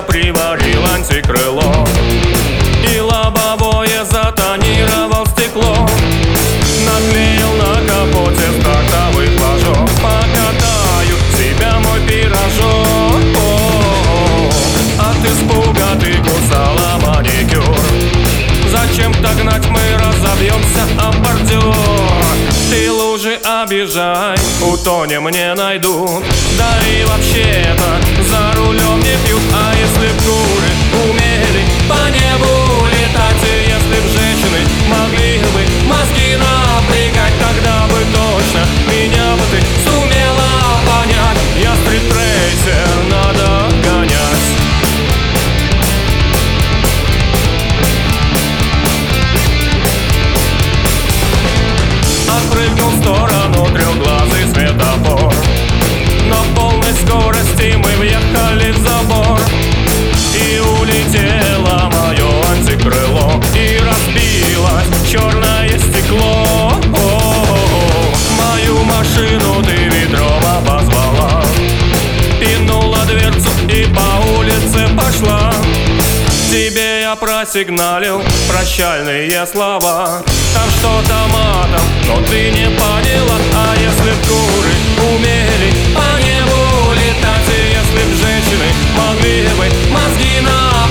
я приварил антикрыло и лобовое затонировал стекло. Наклеил на капоте стартовый флажок. Покатаю тебя, мой пирожок. От испуга ты кусала маникюр. Зачем догнать, мы разобьемся об бордюр. Ты лужи обижай, утонем не найдут. Да и вообще-то за рулем не пьют. А если б куры умели по небу летать, и если б женщины могли бы мозги напрягать, тогда бы точно меня бы ты сумела понять. Я стритрейсер, надо гонять. Отпрыгнул в сторону трехглазый светофор. На полной скорости мы въехали в забор. И улетело мое антикрыло, и разбилось черное стекло. Мою машину ты ведром обозвала, пинула дверцу и по улице пошла. Тебе я просигналил прощальные слова. Там что-то матом, но ты не поняла. А если б куры умели по небу летать, и если б женщины могли бы мозги на